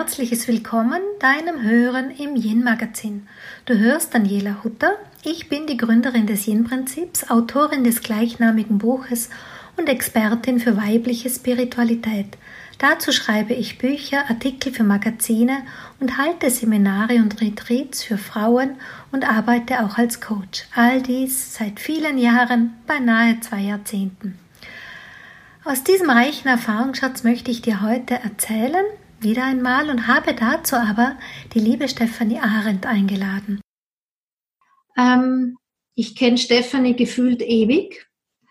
herzliches Willkommen deinem Hören im Yin-Magazin. Du hörst Daniela Hutter. Ich bin die Gründerin des Yin-Prinzips, Autorin des gleichnamigen Buches und Expertin für weibliche Spiritualität. Dazu schreibe ich Bücher, Artikel für Magazine und halte Seminare und Retreats für Frauen und arbeite auch als Coach. All dies seit vielen Jahren, beinahe 2 Jahrzehnten. Aus diesem reichen Erfahrungsschatz möchte ich dir heute erzählen, wieder einmal, und habe dazu aber die liebe Stefanie Arendt eingeladen. Ich kenne Stefanie gefühlt ewig.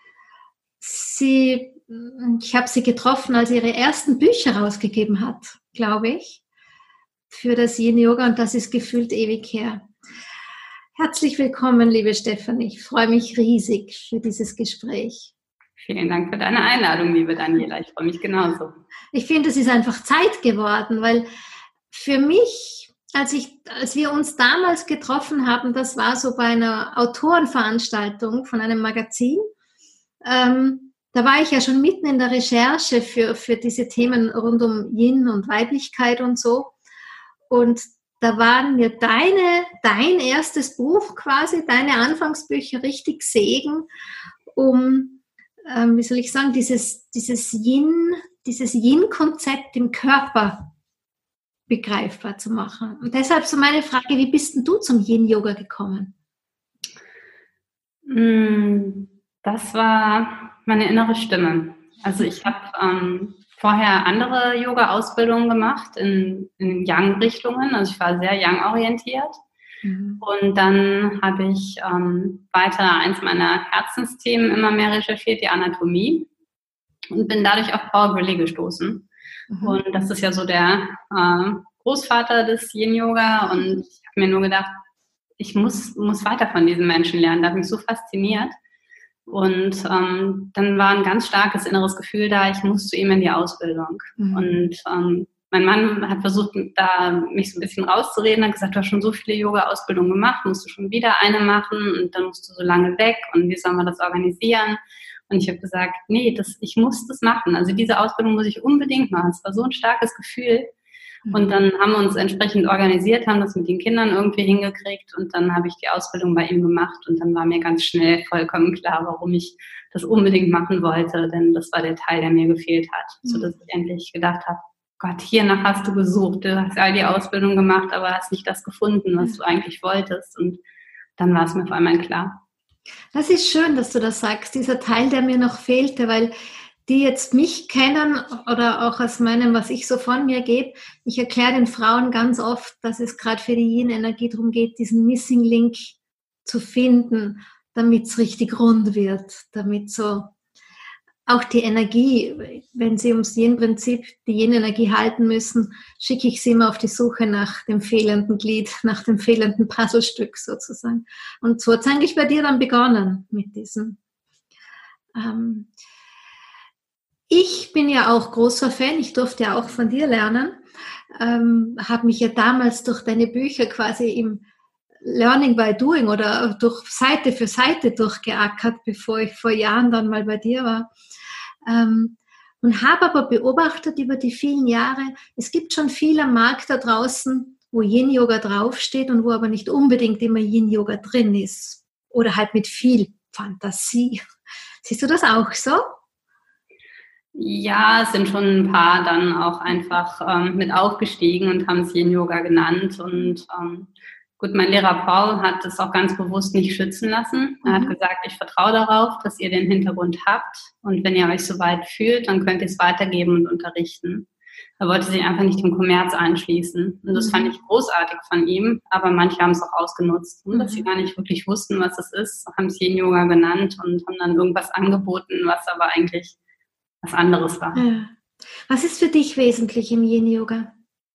Ich habe sie getroffen, als sie ihre ersten Bücher rausgegeben hat, glaube ich, für das Yin-Yoga, und das ist gefühlt ewig her. Herzlich willkommen, liebe Stefanie. Ich freue mich riesig für dieses Gespräch. Vielen Dank für deine Einladung, liebe Daniela. Ich freue mich genauso. Ich finde, es ist einfach Zeit geworden, weil für mich, als wir uns damals getroffen haben, das war so bei einer Autorenveranstaltung von einem Magazin, da war ich ja schon mitten in der Recherche für diese Themen rund um Yin und Weiblichkeit und so. Und da waren mir dein erstes Buch quasi, deine Anfangsbücher richtig Segen, um wie soll ich sagen, dieses Yin-Konzept im Körper begreifbar zu machen. Und deshalb so meine Frage, wie bist denn du zum Yin-Yoga gekommen? Das war meine innere Stimme. Also ich habe vorher andere Yoga-Ausbildungen gemacht in Yang-Richtungen. Also ich war sehr Yang-orientiert. Und dann habe ich weiter eins meiner Herzensthemen immer mehr recherchiert, die Anatomie, und bin dadurch auf Paul Grilly gestoßen. Und das ist ja so der Großvater des Yin-Yoga, und ich habe mir nur gedacht, ich muss weiter von diesem Menschen lernen. Das hat mich so fasziniert. Und dann war ein ganz starkes inneres Gefühl da, ich muss zu ihm in die Ausbildung. Und mein Mann hat versucht, da mich so ein bisschen rauszureden, hat gesagt, du hast schon so viele Yoga-Ausbildungen gemacht, musst du schon wieder eine machen und dann musst du so lange weg und wie sollen wir das organisieren? Und ich habe gesagt, nee, ich muss das machen. Also diese Ausbildung muss ich unbedingt machen. Es war so ein starkes Gefühl. Und dann haben wir uns entsprechend organisiert, haben das mit den Kindern irgendwie hingekriegt, und dann habe ich die Ausbildung bei ihm gemacht, und dann war mir ganz schnell vollkommen klar, warum ich das unbedingt machen wollte, denn das war der Teil, der mir gefehlt hat, sodass ich endlich gedacht habe, Gott, hiernach hast du gesucht, du hast all die Ausbildung gemacht, aber hast nicht das gefunden, was du eigentlich wolltest, und dann war es mir auf einmal klar. Das ist schön, dass du das sagst, dieser Teil, der mir noch fehlte, weil die jetzt mich kennen oder auch aus meinem, was ich so von mir gebe, ich erkläre den Frauen ganz oft, dass es gerade für die Yin-Energie darum geht, diesen Missing Link zu finden, damit es richtig rund wird, damit so auch die Energie, wenn sie ums Yin-Prinzip die Yin-Energie halten müssen, schicke ich sie immer auf die Suche nach dem fehlenden Glied, nach dem fehlenden Puzzlestück sozusagen. Und so hat es eigentlich bei dir dann begonnen mit diesem. Ich bin ja auch großer Fan, ich durfte ja auch von dir lernen, habe mich ja damals durch deine Bücher quasi im Learning by Doing oder durch Seite für Seite durchgeackert, bevor ich vor Jahren dann mal bei dir war. Und habe aber beobachtet über die vielen Jahre, es gibt schon viel am Markt da draußen, wo Yin-Yoga draufsteht und wo aber nicht unbedingt immer Yin-Yoga drin ist. Oder halt mit viel Fantasie. Siehst du das auch so? Ja, es sind schon ein paar dann auch einfach mit aufgestiegen und haben es Yin-Yoga genannt. Und gut, mein Lehrer Paul hat es auch ganz bewusst nicht schützen lassen. Er hat gesagt, ich vertraue darauf, dass ihr den Hintergrund habt. Und wenn ihr euch so weit fühlt, dann könnt ihr es weitergeben und unterrichten. Er wollte sich einfach nicht dem Kommerz anschließen. Und das fand ich großartig von ihm. Aber manche haben es auch ausgenutzt. Und dass sie gar nicht wirklich wussten, was es ist, haben es Yin-Yoga genannt und haben dann irgendwas angeboten, was aber eigentlich was anderes war. Ja. Was ist für dich wesentlich im Yin-Yoga?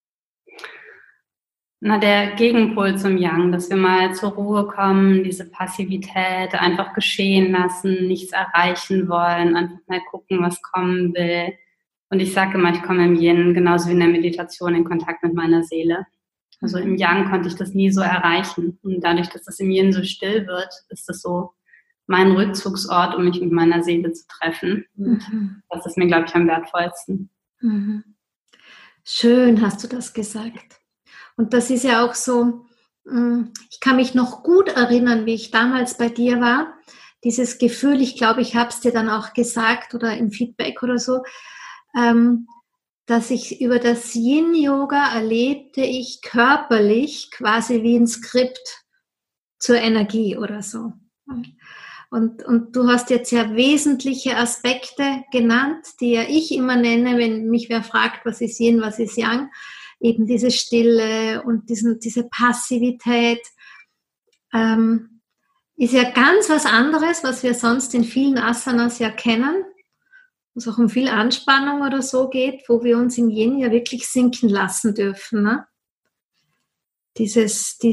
Na, der Gegenpol zum Yang, dass wir mal zur Ruhe kommen, diese Passivität, einfach geschehen lassen, nichts erreichen wollen, einfach mal gucken, was kommen will. Und ich sage immer, ich komme im Yin genauso wie in der Meditation in Kontakt mit meiner Seele. Also im Yang konnte ich das nie so erreichen. Und dadurch, dass das im Yin so still wird, ist das so mein Rückzugsort, um mich mit meiner Seele zu treffen. Und das ist mir, glaube ich, am wertvollsten. Schön hast du das gesagt. Und das ist ja auch so, ich kann mich noch gut erinnern, wie ich damals bei dir war. Dieses Gefühl, ich glaube, ich habe es dir dann auch gesagt oder im Feedback oder so, dass ich über das Yin-Yoga erlebte ich körperlich quasi wie ein Skript zur Energie oder so. Und du hast jetzt ja wesentliche Aspekte genannt, die ja ich immer nenne, wenn mich wer fragt, was ist Yin, was ist Yang, eben diese Stille und diese Passivität, ist ja ganz was anderes, was wir sonst in vielen Asanas ja kennen, wo es auch um viel Anspannung oder so geht, wo wir uns im Yin ja wirklich sinken lassen dürfen. Ne? Dieses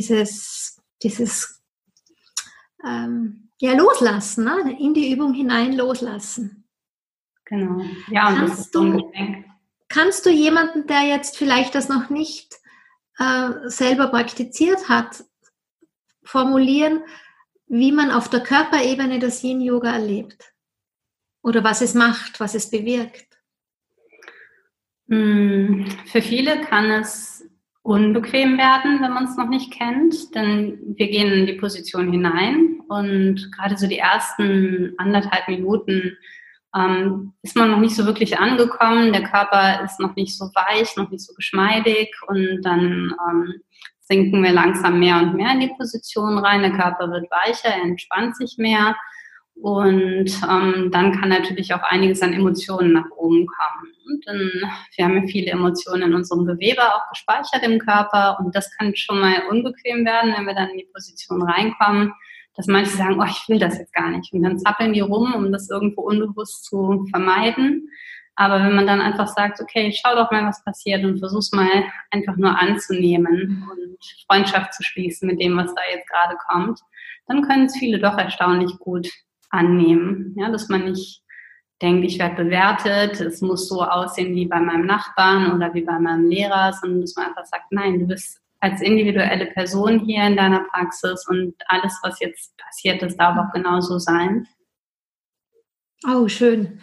ja, loslassen, ne? In die Übung hinein loslassen. Genau. Ja, und das ist so ein Geschenk. Kannst du jemanden, der jetzt vielleicht das noch nicht selber praktiziert hat, formulieren, wie man auf der Körperebene das Yin-Yoga erlebt? Oder was es macht, was es bewirkt? Für viele kann es unbequem werden, wenn man es noch nicht kennt, denn wir gehen in die Position hinein und gerade so die ersten 1,5 Minuten ist man noch nicht so wirklich angekommen, der Körper ist noch nicht so weich, noch nicht so geschmeidig und dann sinken wir langsam mehr und mehr in die Position rein, der Körper wird weicher, er entspannt sich mehr und dann kann natürlich auch einiges an Emotionen nach oben kommen. Und dann, wir haben ja viele Emotionen in unserem Gewebe auch gespeichert im Körper und das kann schon mal unbequem werden, wenn wir dann in die Position reinkommen, dass manche sagen, oh, ich will das jetzt gar nicht und dann zappeln die rum, um das irgendwo unbewusst zu vermeiden. Aber wenn man dann einfach sagt, okay, schau doch mal, was passiert und versuch's mal einfach nur anzunehmen und Freundschaft zu schließen mit dem, was da jetzt gerade kommt, dann können es viele doch erstaunlich gut annehmen, ja, dass man nicht denkt, ich werde bewertet, es muss so aussehen wie bei meinem Nachbarn oder wie bei meinem Lehrer, sondern dass man einfach sagt, nein, du bist als individuelle Person hier in deiner Praxis und alles, was jetzt passiert ist, darf auch genauso sein. Oh, schön.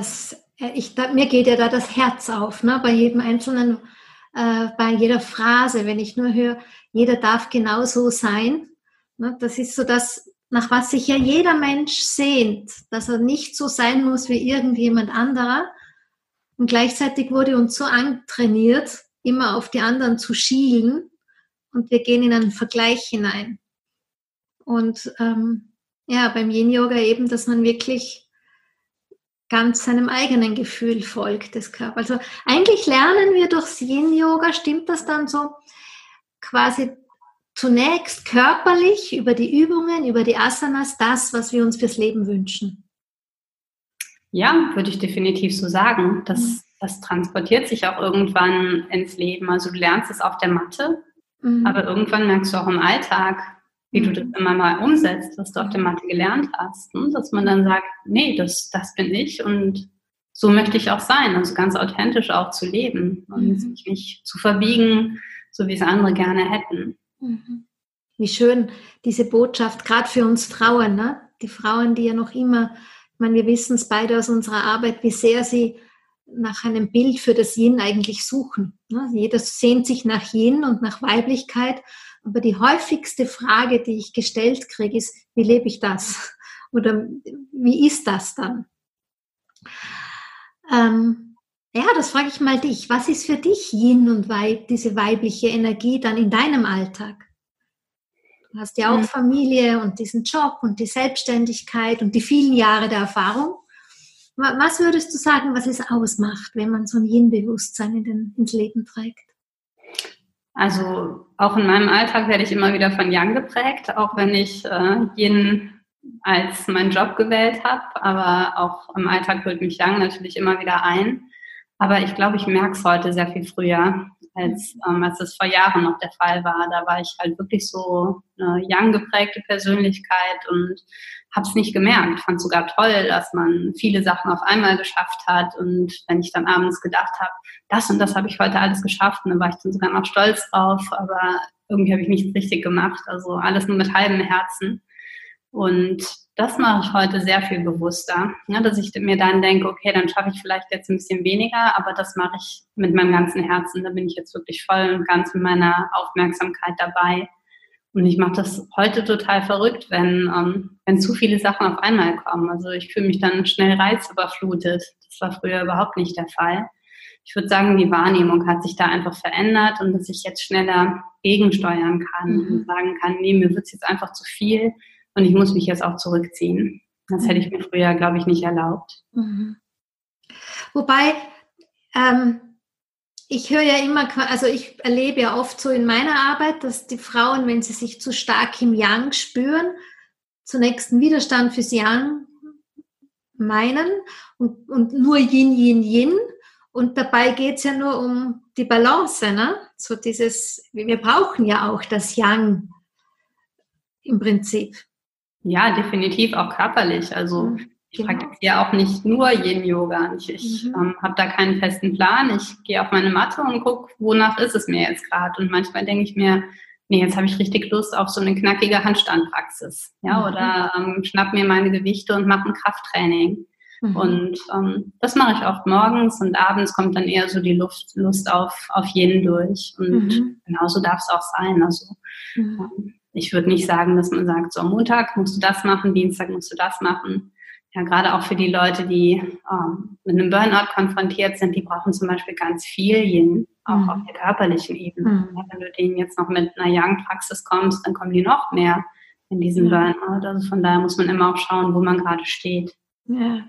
Mir geht ja da das Herz auf, ne? Bei jedem einzelnen, bei jeder Phrase, wenn ich nur höre, jeder darf genauso sein. Ne? Das ist so das, nach was sich ja jeder Mensch sehnt, dass er nicht so sein muss wie irgendjemand anderer. Und gleichzeitig wurde uns so antrainiert, immer auf die anderen zu schielen und wir gehen in einen Vergleich hinein. Und ja, beim Yin-Yoga eben, dass man wirklich ganz seinem eigenen Gefühl folgt des Körpers. Also eigentlich lernen wir durchs Yin-Yoga, stimmt das dann so, quasi zunächst körperlich über die Übungen, über die Asanas, das, was wir uns fürs Leben wünschen. Ja, würde ich definitiv so sagen. Das transportiert sich auch irgendwann ins Leben. Also du lernst es auf der Matte, aber irgendwann merkst du auch im Alltag, wie du das immer mal umsetzt, was du auf der Matte gelernt hast. Ne? Dass man dann sagt, nee, das bin ich und so möchte ich auch sein. Also ganz authentisch auch zu leben und sich nicht zu verbiegen, so wie es andere gerne hätten. Wie schön diese Botschaft, gerade für uns Frauen, ne? Die Frauen, die ja noch immer, ich meine, wir wissen es beide aus unserer Arbeit, wie sehr sie nach einem Bild für das Yin eigentlich suchen. Ne? Jeder sehnt sich nach Yin und nach Weiblichkeit, aber die häufigste Frage, die ich gestellt kriege, ist, wie lebe ich das? Oder wie ist das dann? Ja, das frage ich mal dich. Was ist für dich Yin und diese weibliche Energie dann in deinem Alltag? Du hast ja auch Familie und diesen Job und die Selbstständigkeit und die vielen Jahre der Erfahrung. Was würdest du sagen, was es ausmacht, wenn man so ein Yin-Bewusstsein ins Leben trägt? Also auch in meinem Alltag werde ich immer wieder von Yang geprägt, auch wenn ich Yin als meinen Job gewählt habe. Aber auch im Alltag holt mich Yang natürlich immer wieder ein. Aber ich glaube, ich merke es heute sehr viel früher, als es vor Jahren noch der Fall war. Da war ich halt wirklich so eine Yang-geprägte Persönlichkeit und habe es nicht gemerkt. Ich fand es sogar toll, dass man viele Sachen auf einmal geschafft hat. Und wenn ich dann abends gedacht habe, das und das habe ich heute alles geschafft, und dann war ich dann sogar noch stolz drauf. Aber irgendwie habe ich nichts richtig gemacht. Also alles nur mit halbem Herzen. Und das mache ich heute sehr viel bewusster, ne, dass ich mir dann denke, okay, dann schaffe ich vielleicht jetzt ein bisschen weniger, aber das mache ich mit meinem ganzen Herzen. Da bin ich jetzt wirklich voll und ganz mit meiner Aufmerksamkeit dabei. Und ich mache das heute total verrückt, wenn zu viele Sachen auf einmal kommen. Also ich fühle mich dann schnell reizüberflutet. Das war früher überhaupt nicht der Fall. Ich würde sagen, die Wahrnehmung hat sich da einfach verändert und dass ich jetzt schneller gegensteuern kann und sagen kann, nee, mir wird es jetzt einfach zu viel und ich muss mich jetzt auch zurückziehen. Das hätte ich mir früher, glaube ich, nicht erlaubt. Wobei, ich höre ja immer, also ich erlebe ja oft so in meiner Arbeit, dass die Frauen, wenn sie sich zu stark im Yang spüren, zunächst einen Widerstand fürs Yang meinen und nur Yin, Yin, Yin. Und dabei geht es ja nur um die Balance, ne? So dieses, wir brauchen ja auch das Yang im Prinzip. Ja, definitiv auch körperlich. Also ich praktiziere auch nicht nur Yin-Yoga. Ich habe da keinen festen Plan. Ich gehe auf meine Matte und gucke, wonach ist es mir jetzt gerade. Und manchmal denke ich mir, nee, jetzt habe ich richtig Lust auf so eine knackige Handstandpraxis. Ja, oder schnapp mir meine Gewichte und mache ein Krafttraining. Und das mache ich oft morgens und abends kommt dann eher so die Lust auf Yin durch. Und genauso darf es auch sein. Also ich würde nicht sagen, dass man sagt, so am Montag musst du das machen, Dienstag musst du das machen. Ja, gerade auch für die Leute, die mit einem Burnout konfrontiert sind, die brauchen zum Beispiel ganz viel Yin, auch auf der körperlichen Ebene. Ja, wenn du denen jetzt noch mit einer Yang-Praxis kommst, dann kommen die noch mehr in diesen Burnout. Also von daher muss man immer auch schauen, wo man gerade steht. Ja.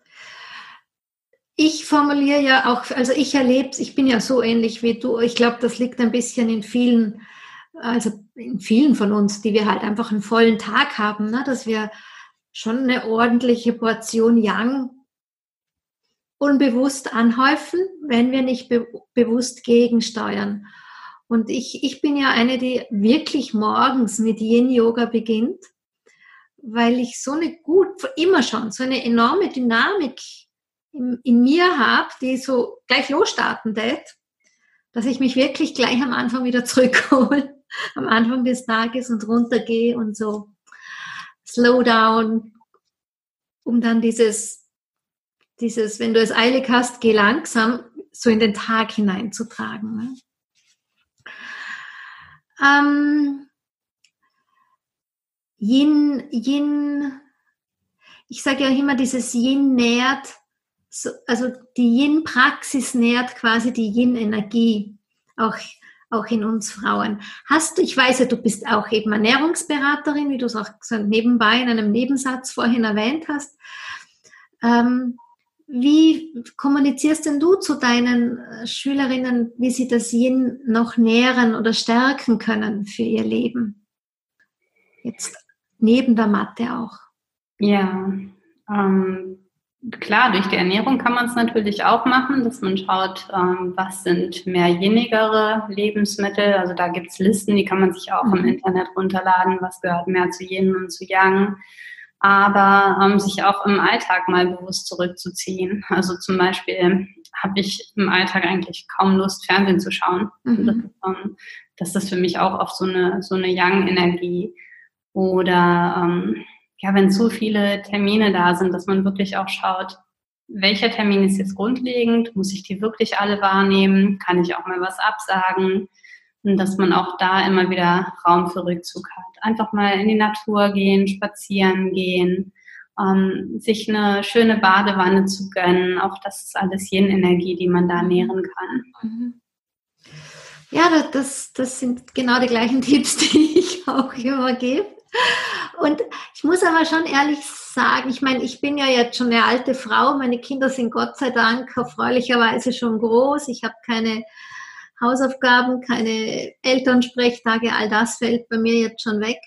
Ich formuliere ja auch, also ich erlebe, ich bin ja so ähnlich wie du. Ich glaube, das liegt ein bisschen in vielen von uns, die wir halt einfach einen vollen Tag haben, ne? Dass wir schon eine ordentliche Portion Yang unbewusst anhäufen, wenn wir nicht bewusst gegensteuern. Und ich bin ja eine, die wirklich morgens mit Yin-Yoga beginnt, weil ich immer schon so eine enorme Dynamik in mir habe, die so gleich losstarten tät, dass ich mich wirklich gleich am Anfang wieder zurückhole, am Anfang des Tages und runtergehe und so slow down, um dann dieses, wenn du es eilig hast, geh langsam, so in den Tag hineinzutragen. Ne? Yin, ich sage ja immer, dieses Yin nährt, also die Yin-Praxis nährt quasi die Yin-Energie, auch in uns Frauen. Ich weiß ja, du bist auch eben Ernährungsberaterin, wie du es auch so nebenbei in einem Nebensatz vorhin erwähnt hast. Wie kommunizierst denn du zu deinen Schülerinnen, wie sie das Yin noch nähren oder stärken können für ihr Leben? Jetzt neben der Matte auch. Ja, klar, durch die Ernährung kann man es natürlich auch machen, dass man schaut, was sind mehr yinnigere Lebensmittel. Also da gibt es Listen, die kann man sich auch im Internet runterladen, was gehört mehr zu Yin und zu Yang. Aber sich auch im Alltag mal bewusst zurückzuziehen. Also zum Beispiel habe ich im Alltag eigentlich kaum Lust, Fernsehen zu schauen. Das ist für mich auch oft so eine Yang-Energie. Oder wenn zu viele Termine da sind, dass man wirklich auch schaut, welcher Termin ist jetzt grundlegend? Muss ich die wirklich alle wahrnehmen? Kann ich auch mal was absagen? Und dass man auch da immer wieder Raum für Rückzug hat. Einfach mal in die Natur gehen, spazieren gehen, sich eine schöne Badewanne zu gönnen. Auch das ist alles Yin-Energie, die man da nähren kann. Ja, das sind genau die gleichen Tipps, die ich auch immer gebe. Und ich muss aber schon ehrlich sagen, ich meine, ich bin ja jetzt schon eine alte Frau, meine Kinder sind Gott sei Dank erfreulicherweise schon groß, ich habe keine Hausaufgaben, keine Elternsprechtage, all das fällt bei mir jetzt schon weg.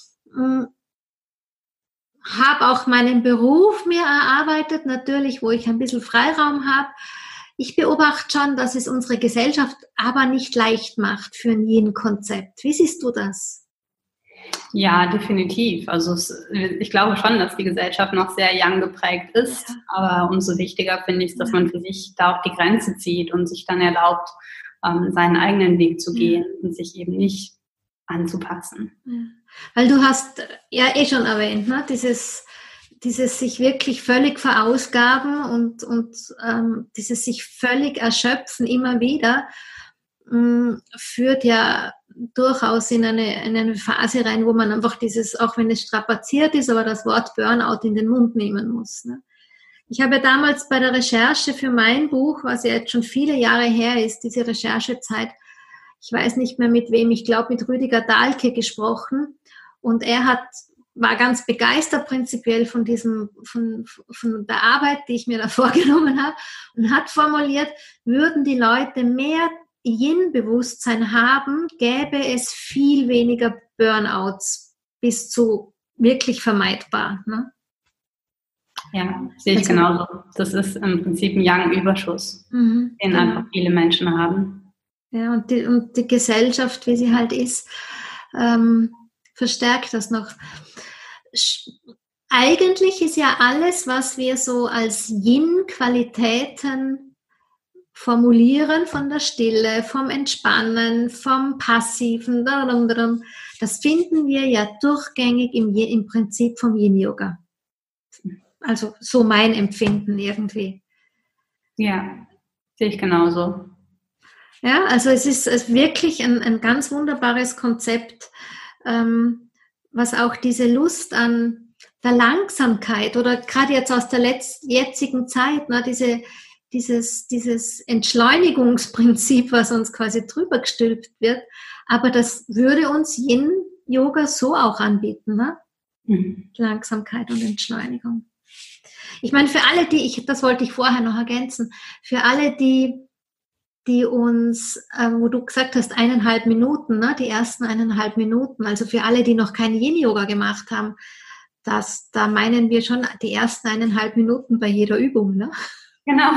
Habe auch meinen Beruf mir erarbeitet, natürlich, wo ich ein bisschen Freiraum habe. Ich beobachte schon, dass es unsere Gesellschaft aber nicht leicht macht für ein Yin-Konzept. Wie siehst du das? Ja, definitiv. Also ich glaube schon, dass die Gesellschaft noch sehr Yang geprägt ist, aber umso wichtiger finde ich es, dass man für sich da auch die Grenze zieht und sich dann erlaubt, seinen eigenen Weg zu gehen und sich eben nicht anzupassen. Ja. Weil du hast ja schon erwähnt, ne? Dieses sich wirklich völlig verausgaben und dieses sich völlig erschöpfen immer wieder führt ja durchaus in eine Phase rein, wo man einfach auch wenn es strapaziert ist, aber das Wort Burnout in den Mund nehmen muss. Ne? Ich habe damals bei der Recherche für mein Buch, was ja jetzt schon viele Jahre her ist, diese Recherchezeit, ich weiß nicht mehr mit wem, ich glaube mit Rüdiger Dahlke gesprochen und er war ganz begeistert prinzipiell von der Arbeit, die ich mir da vorgenommen habe und hat formuliert, würden die Leute mehr Yin-Bewusstsein haben, gäbe es viel weniger Burnouts bis zu wirklich vermeidbar. Ne? Ja, sehe ich genauso. Das ist im Prinzip ein Yang-Überschuss, den einfach viele Menschen haben. Ja, und die Gesellschaft, wie sie halt ist, verstärkt das noch. Eigentlich ist ja alles, was wir so als Yin-Qualitäten formulieren, von der Stille, vom Entspannen, vom Passiven, das finden wir ja durchgängig im Prinzip vom Yin-Yoga. Also so mein Empfinden irgendwie. Ja, sehe ich genauso. Ja, also es ist wirklich ein ganz wunderbares Konzept, was auch diese Lust an der Langsamkeit oder gerade jetzt aus der jetzigen Zeit, ne, dieses Entschleunigungsprinzip, was uns quasi drüber gestülpt wird, aber das würde uns Yin-Yoga so auch anbieten, ne? Langsamkeit und Entschleunigung. Ich meine, für alle, das wollte ich vorher noch ergänzen, für alle, die uns, wo du gesagt hast, 1,5 Minuten, ne, die ersten 1,5 Minuten, also für alle, die noch kein Yin-Yoga gemacht haben, da meinen wir schon die ersten 1,5 Minuten bei jeder Übung, ne? Genau.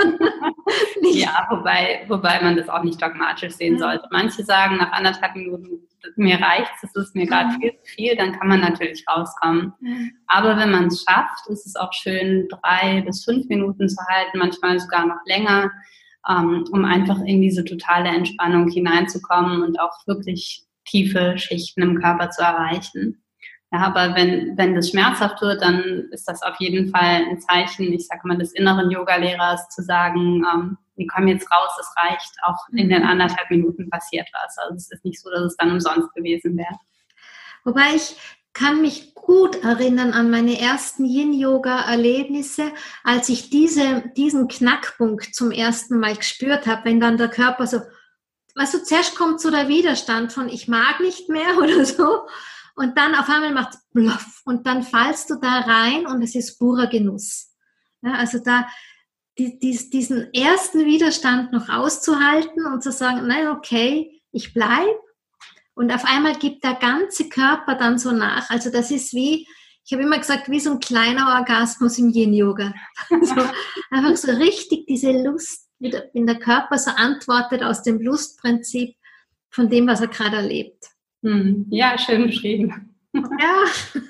Ja, wobei man das auch nicht dogmatisch sehen sollte. Manche sagen nach 1,5 Minuten, mir reicht's, das ist mir gerade viel zu viel, dann kann man natürlich rauskommen. Aber wenn man es schafft, ist es auch schön, 3 bis 5 Minuten zu halten, manchmal sogar noch länger, um einfach in diese totale Entspannung hineinzukommen und auch wirklich tiefe Schichten im Körper zu erreichen. Ja, aber wenn das schmerzhaft wird, dann ist das auf jeden Fall ein Zeichen, ich sage mal, des inneren Yoga-Lehrers zu sagen, wir kommen jetzt raus, es reicht, auch in den 1,5 Minuten passiert was. Also es ist nicht so, dass es dann umsonst gewesen wäre. Wobei ich kann mich gut erinnern an meine ersten Yin-Yoga-Erlebnisse, als ich diesen Knackpunkt zum ersten Mal gespürt habe, wenn dann der Körper so, weißt du, zuerst kommt so der Widerstand von ich mag nicht mehr oder so und dann auf einmal macht es bluff und dann fallst du da rein und es ist purer Genuss. Ja, also da diesen ersten Widerstand noch auszuhalten und zu sagen, nein, okay, ich bleibe. Und auf einmal gibt der ganze Körper dann so nach. Also das ist wie, ich habe immer gesagt, wie so ein kleiner Orgasmus im Yin-Yoga. So, einfach so richtig diese Lust, wenn der Körper so antwortet aus dem Lustprinzip von dem, was er gerade erlebt. Ja, schön beschrieben. Ja,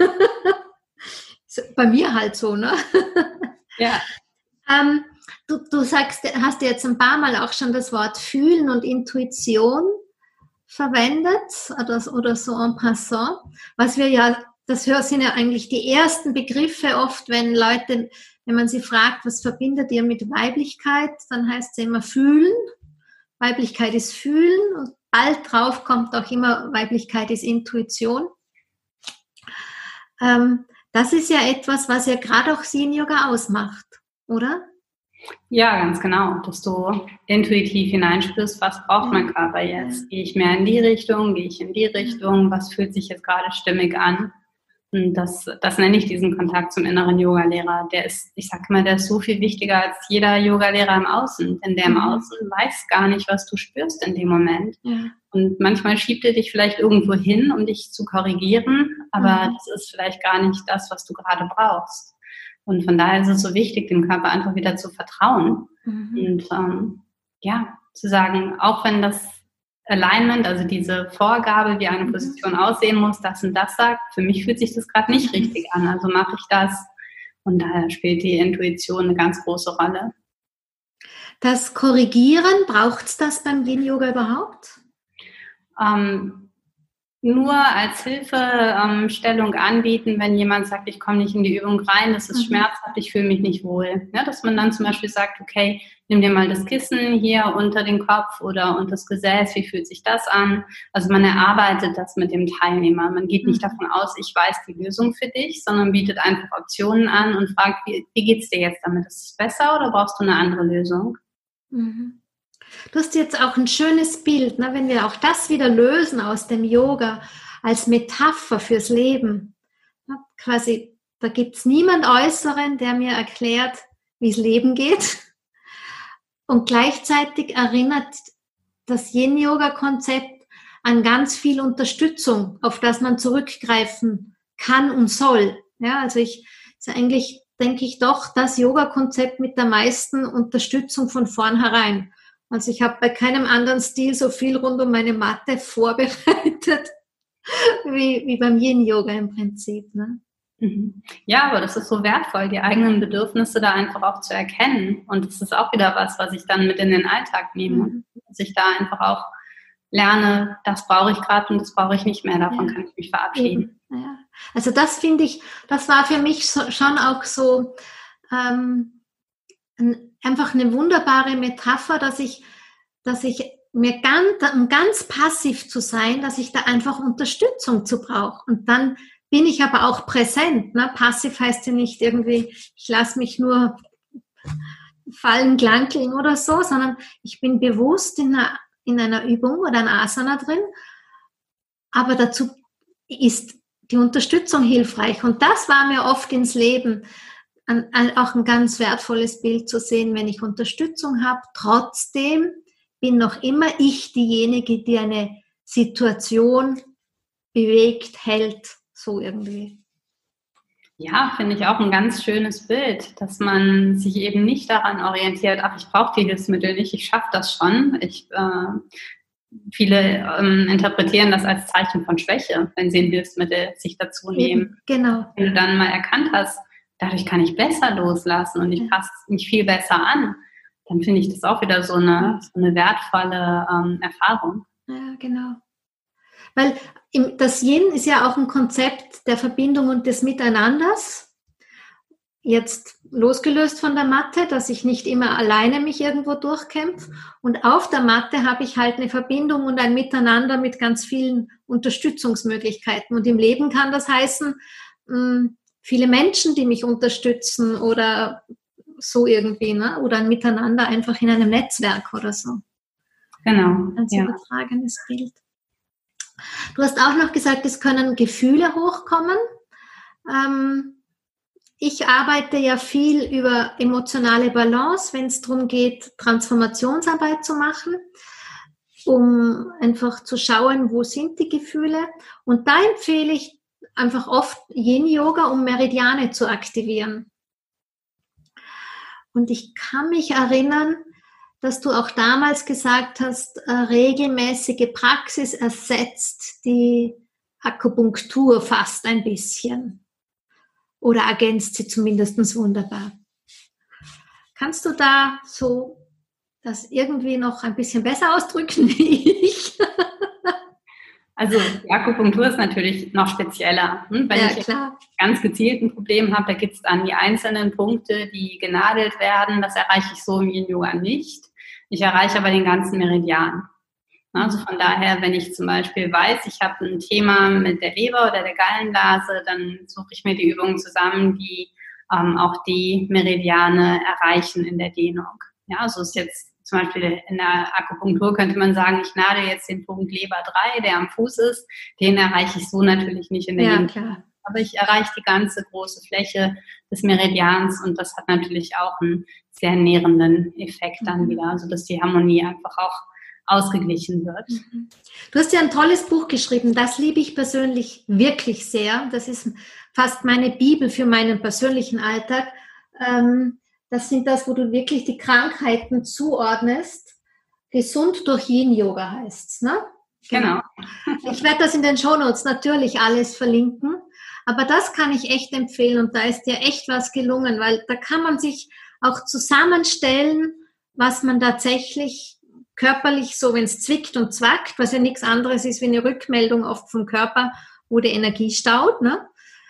bei mir halt so, ne? Ja. Du sagst, hast jetzt ein paar Mal auch schon das Wort Fühlen und Intuition verwendet oder so en passant. Was wir ja, das sind ja eigentlich die ersten Begriffe oft, wenn man sie fragt, was verbindet ihr mit Weiblichkeit, dann heißt es immer fühlen. Weiblichkeit ist fühlen und bald drauf kommt auch immer Weiblichkeit ist Intuition. Das ist ja etwas, was ja gerade auch Yin-Yoga ausmacht, oder? Ja, ganz genau, dass du intuitiv hineinspürst, was braucht mein Körper jetzt? Gehe ich mehr in die Richtung, gehe ich in die Richtung, was fühlt sich jetzt gerade stimmig an? Und das nenne ich diesen Kontakt zum inneren Yogalehrer. Der ist so viel wichtiger als jeder Yogalehrer im Außen, denn der im Außen weiß gar nicht, was du spürst in dem Moment. Ja. Und manchmal schiebt er dich vielleicht irgendwo hin, um dich zu korrigieren, aber das ist vielleicht gar nicht das, was du gerade brauchst. Und von daher ist es so wichtig, dem Körper einfach wieder zu vertrauen und zu sagen, auch wenn das Alignment, also diese Vorgabe, wie eine Position aussehen muss, das und das sagt, für mich fühlt sich das gerade nicht richtig an, also mache ich das. Und daher spielt die Intuition eine ganz große Rolle. Das Korrigieren, braucht es das beim Yin-Yoga überhaupt? nur als Hilfestellung anbieten, wenn jemand sagt, ich komme nicht in die Übung rein, das ist schmerzhaft, ich fühle mich nicht wohl. Ja, dass man dann zum Beispiel sagt, okay, nimm dir mal das Kissen hier unter den Kopf oder unter das Gesäß, wie fühlt sich das an? Also man erarbeitet das mit dem Teilnehmer. Man geht nicht davon aus, ich weiß die Lösung für dich, sondern bietet einfach Optionen an und fragt, wie geht's dir jetzt damit? Ist es besser oder brauchst du eine andere Lösung? Mhm. Du hast jetzt auch ein schönes Bild, ne, wenn wir auch das wieder lösen aus dem Yoga als Metapher fürs Leben. Ja, quasi, da gibt es niemand Äußeren, der mir erklärt, wie es Leben geht. Und gleichzeitig erinnert das Yin-Yoga-Konzept an ganz viel Unterstützung, auf das man zurückgreifen kann und soll. Ja, also eigentlich denke ich doch, das Yoga-Konzept mit der meisten Unterstützung von vornherein. Also ich habe bei keinem anderen Stil so viel rund um meine Matte vorbereitet wie beim Yin-Yoga im Prinzip. Ne? Ja, aber das ist so wertvoll, die eigenen Bedürfnisse da einfach auch zu erkennen. Und das ist auch wieder was ich dann mit in den Alltag nehme. Dass ich da einfach auch lerne, das brauche ich gerade und das brauche ich nicht mehr. Davon kann ich mich verabschieden. Ja. Also das finde ich, das war für mich schon auch so einfach eine wunderbare Metapher, dass ich mir ganz passiv zu sein, dass ich da einfach Unterstützung zu brauche. Und dann bin ich aber auch präsent. Ne? Passiv heißt ja nicht irgendwie, ich lasse mich nur fallen, glankeln oder so, sondern ich bin bewusst in einer Übung oder einer Asana drin. Aber dazu ist die Unterstützung hilfreich. Und das war mir oft ins Leben auch ein ganz wertvolles Bild zu sehen, wenn ich Unterstützung habe. Trotzdem bin noch immer ich diejenige, die eine Situation bewegt, hält, so irgendwie. Ja, finde ich auch ein ganz schönes Bild, dass man sich eben nicht daran orientiert, ach, ich brauche die Hilfsmittel nicht, ich schaffe das schon. Viele interpretieren das als Zeichen von Schwäche, wenn sie ein Hilfsmittel sich dazu nehmen. Eben, genau. Wenn du dann mal erkannt hast, dadurch kann ich besser loslassen und ich passe mich viel besser an, dann finde ich das auch wieder so eine wertvolle Erfahrung. Ja, genau. Weil das Yin ist ja auch ein Konzept der Verbindung und des Miteinanders. Jetzt losgelöst von der Matte, dass ich nicht immer alleine mich irgendwo durchkämpfe. Und auf der Matte habe ich halt eine Verbindung und ein Miteinander mit ganz vielen Unterstützungsmöglichkeiten. Und im Leben kann das heißen, viele Menschen, die mich unterstützen oder so irgendwie, ne? Oder ein Miteinander einfach in einem Netzwerk oder so. Genau. Ein übertragenes Bild. Du hast auch noch gesagt, es können Gefühle hochkommen. Ich arbeite ja viel über emotionale Balance, wenn es darum geht, Transformationsarbeit zu machen, um einfach zu schauen, wo sind die Gefühle. Und da empfehle ich einfach oft Yin-Yoga, um Meridiane zu aktivieren. Und ich kann mich erinnern, dass du auch damals gesagt hast, regelmäßige Praxis ersetzt die Akupunktur fast ein bisschen oder ergänzt sie zumindest wunderbar. Kannst du da so das irgendwie noch ein bisschen besser ausdrücken wie ich? Also die Akupunktur ist natürlich noch spezieller. Wenn ich ganz gezielt ein Problem habe, da gibt es dann die einzelnen Punkte, die genadelt werden. Das erreiche ich so im Yin-Yoga nicht. Ich erreiche aber den ganzen Meridian. Also von daher, wenn ich zum Beispiel weiß, ich habe ein Thema mit der Leber oder der Gallenblase, dann suche ich mir die Übungen zusammen, die auch die Meridiane erreichen in der Dehnung. Ja, also ist jetzt zum Beispiel in der Akupunktur könnte man sagen, ich nadel jetzt den Punkt Leber 3, der am Fuß ist. Den erreiche ich so natürlich nicht in der Dehnung. Aber ich erreiche die ganze große Fläche des Meridians und das hat natürlich auch einen sehr nährenden Effekt dann wieder, also dass die Harmonie einfach auch ausgeglichen wird. Du hast ja ein tolles Buch geschrieben, das liebe ich persönlich wirklich sehr. Das ist fast meine Bibel für meinen persönlichen Alltag. Das sind das, wo du wirklich die Krankheiten zuordnest. Gesund durch Yin-Yoga heißt es, ne? Genau. Ich werde das in den Shownotes natürlich alles verlinken. Aber das kann ich echt empfehlen und da ist dir echt was gelungen, weil da kann man sich auch zusammenstellen, was man tatsächlich körperlich so, wenn es zwickt und zwackt, was ja nichts anderes ist wie eine Rückmeldung oft vom Körper, wo die Energie staut, ne?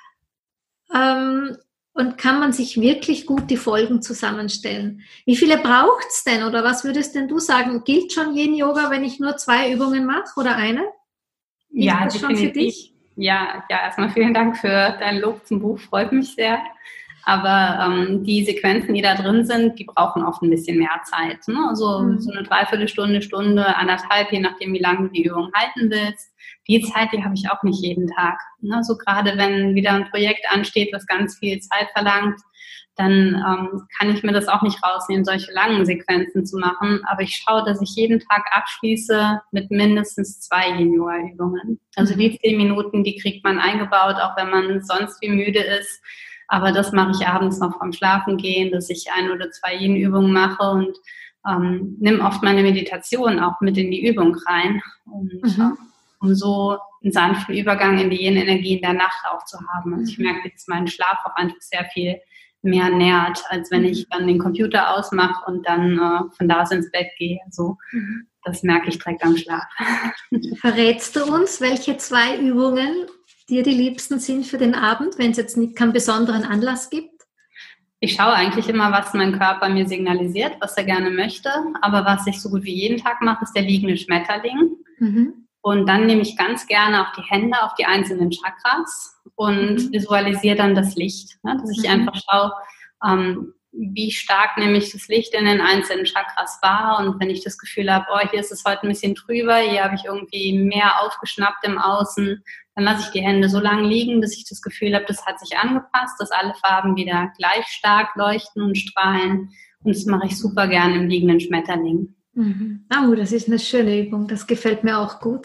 Und kann man sich wirklich gut die Folgen zusammenstellen. Wie viele braucht's denn oder was würdest denn du sagen? Gilt schon Yin-Yoga, wenn ich nur 2 Übungen mache oder eine? Gilt Ja, das schon für dich? Ja, erstmal vielen Dank für dein Lob zum Buch, freut mich sehr. Aber die Sequenzen, die da drin sind, die brauchen oft ein bisschen mehr Zeit. Ne? Also so eine Dreiviertelstunde, Stunde, 1,5, je nachdem, wie lange du die Übung halten willst. Die Zeit, die habe ich auch nicht jeden Tag. Ne? So gerade wenn wieder ein Projekt ansteht, was ganz viel Zeit verlangt, dann kann ich mir das auch nicht rausnehmen, solche langen Sequenzen zu machen. Aber ich schaue, dass ich jeden Tag abschließe mit mindestens 2 Yin-Yoga-Übungen. Also die 10 Minuten, die kriegt man eingebaut, auch wenn man sonst wie müde ist. Aber das mache ich abends noch vorm Schlafengehen, dass ich 1 oder 2 Yin-Übungen mache und nimm oft meine Meditation auch mit in die Übung rein. Und um so einen sanften Übergang in die Yin-Energie in der Nacht auch zu haben. Also ich merke, dass mein Schlaf auch einfach sehr viel mehr nährt, als wenn ich dann den Computer ausmache und dann von da aus ins Bett gehe. Also das merke ich direkt am Schlaf. Verrätst du uns, welche 2 Übungen dir die liebsten sind für den Abend, wenn es jetzt nicht keinen besonderen Anlass gibt? Ich schaue eigentlich immer, was mein Körper mir signalisiert, was er gerne möchte. Aber was ich so gut wie jeden Tag mache, ist der liegende Schmetterling. Und dann nehme ich ganz gerne auch die Hände auf die einzelnen Chakras und visualisiere dann das Licht. Ne? Dass ich einfach schaue, wie stark nehme ich das Licht in den einzelnen Chakras wahr. Und wenn ich das Gefühl habe, hier ist es heute ein bisschen trüber, hier habe ich irgendwie mehr aufgeschnappt im Außen, dann lasse ich die Hände so lange liegen, bis ich das Gefühl habe, das hat sich angepasst, dass alle Farben wieder gleich stark leuchten und strahlen. Und das mache ich super gerne im liegenden Schmetterling. Das ist eine schöne Übung, das gefällt mir auch gut.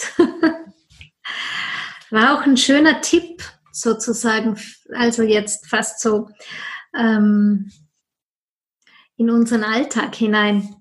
War auch ein schöner Tipp sozusagen, also jetzt fast so in unseren Alltag hinein.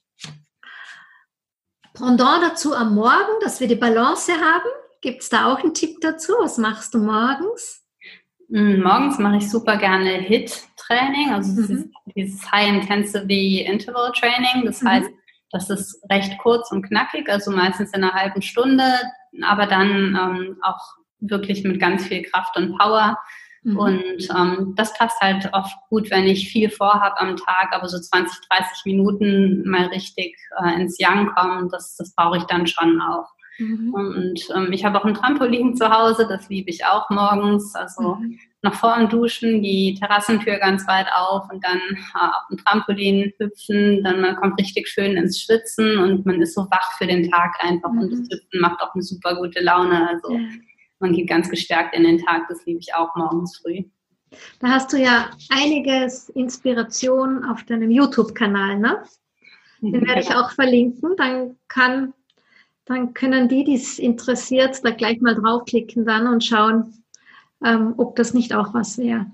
Pendant dazu am Morgen, dass wir die Balance haben, gibt es da auch einen Tipp dazu? Was machst du morgens? Morgens mache ich super gerne HIIT-Training, also dieses High Intensity Interval Training, das heißt, das ist recht kurz und knackig, also meistens in einer halben Stunde, aber dann auch wirklich mit ganz viel Kraft und Power. Und das passt halt oft gut, wenn ich viel vorhabe am Tag, aber so 20, 30 Minuten mal richtig ins Yang kommen, das brauche ich dann schon auch. Und ich habe auch ein Trampolin zu Hause, das liebe ich auch morgens, also noch vor dem Duschen die Terrassentür ganz weit auf und dann auf dem Trampolin hüpfen, dann man kommt richtig schön ins Schwitzen und man ist so wach für den Tag einfach und das Hüpfen macht auch eine super gute Laune, also man geht ganz gestärkt in den Tag, das liebe ich auch morgens früh. Da hast du ja einiges Inspiration auf deinem YouTube-Kanal, ne? Den werde ich auch verlinken, dann können die es interessiert, da gleich mal draufklicken dann und schauen, ob das nicht auch was wäre.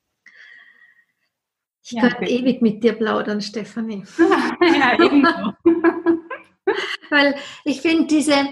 Ich könnte ewig mit dir plaudern, Stefanie. Ja, ebenso. Weil ich finde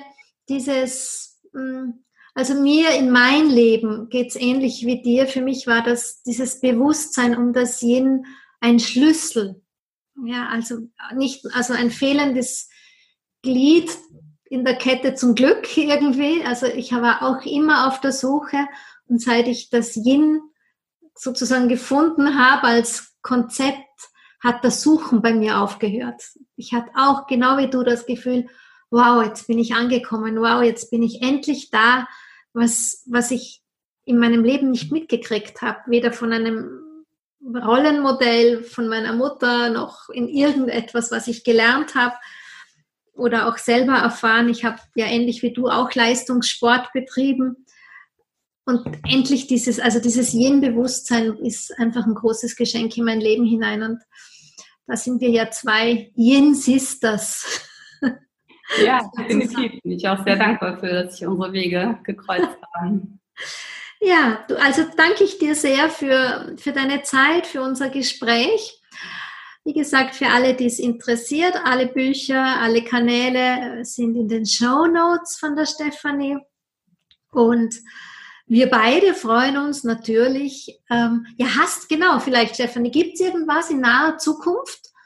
also mir in mein Leben geht es ähnlich wie dir. Für mich war dieses Bewusstsein um das Yin ein Schlüssel. Ja, also ein fehlendes Glied in der Kette zum Glück irgendwie. Also ich war auch immer auf der Suche und seit ich das Yin sozusagen gefunden habe als Konzept, hat das Suchen bei mir aufgehört. Ich hatte auch genau wie du das Gefühl, wow, jetzt bin ich angekommen, wow, jetzt bin ich endlich da, was ich in meinem Leben nicht mitgekriegt habe, weder von einem Rollenmodell von meiner Mutter noch in irgendetwas, was ich gelernt habe oder auch selber erfahren. Ich habe ja ähnlich wie du auch Leistungssport betrieben und endlich dieses Yin-Bewusstsein ist einfach ein großes Geschenk in mein Leben hinein und da sind wir ja 2 Yin-Sisters. Ja, definitiv. Bin ich auch sehr dankbar für, dass sich unsere Wege gekreuzt haben. Ja, also danke ich dir sehr für deine Zeit, für unser Gespräch. Wie gesagt, für alle, die es interessiert, alle Bücher, alle Kanäle sind in den Shownotes von der Stefanie. Und wir beide freuen uns natürlich. Vielleicht Stefanie, gibt es irgendwas in naher Zukunft,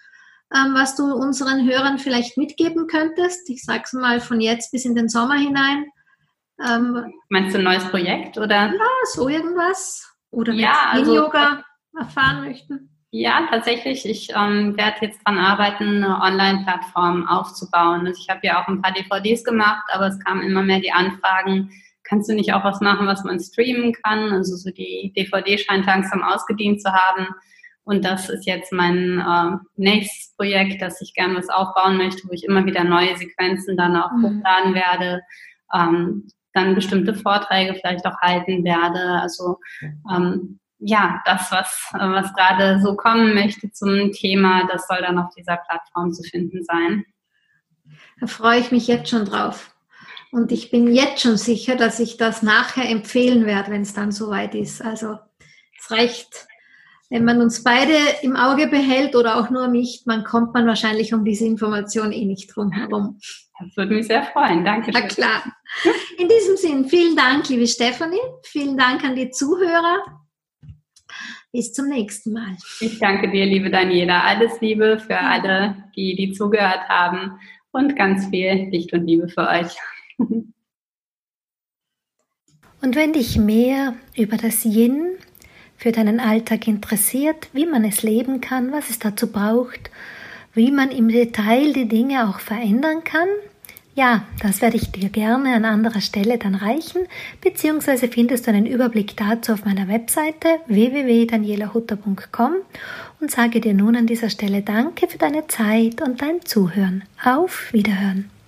was du unseren Hörern vielleicht mitgeben könntest? Ich sag's mal von jetzt bis in den Sommer hinein. Meinst du ein neues Projekt oder? Ja, so irgendwas. Oder wenn Ja, Sie also Yoga erfahren möchten. ja, tatsächlich. Ich werde jetzt daran arbeiten, eine Online-Plattform aufzubauen. Also ich habe ja auch ein paar DVDs gemacht, aber es kamen immer mehr die Anfragen, kannst du nicht auch was machen, was man streamen kann? Also so die DVD scheint langsam ausgedient zu haben. Und das ist jetzt mein nächstes Projekt, dass ich gerne was aufbauen möchte, wo ich immer wieder neue Sequenzen dann auch hochladen werde, dann bestimmte Vorträge vielleicht auch halten werde. Also ja, das, was gerade so kommen möchte zum Thema, das soll dann auf dieser Plattform zu finden sein. Da freue ich mich jetzt schon drauf. Und ich bin jetzt schon sicher, dass ich das nachher empfehlen werde, wenn es dann soweit ist. Also es reicht, wenn man uns beide im Auge behält oder auch nur mich, kommt man wahrscheinlich um diese Information nicht drum herum. Das würde mich sehr freuen. Danke. Na klar. In diesem Sinn, vielen Dank, liebe Stefanie. Vielen Dank an die Zuhörer. Bis zum nächsten Mal. Ich danke dir, liebe Daniela. Alles Liebe für alle, die zugehört haben und ganz viel Licht und Liebe für euch. Und wenn dich mehr über das Yin für deinen Alltag interessiert, wie man es leben kann, was es dazu braucht, wie man im Detail die Dinge auch verändern kann, ja, das werde ich dir gerne an anderer Stelle dann reichen, beziehungsweise findest du einen Überblick dazu auf meiner Webseite www.danielahutter.com und sage dir nun an dieser Stelle Danke für deine Zeit und dein Zuhören. Auf Wiederhören!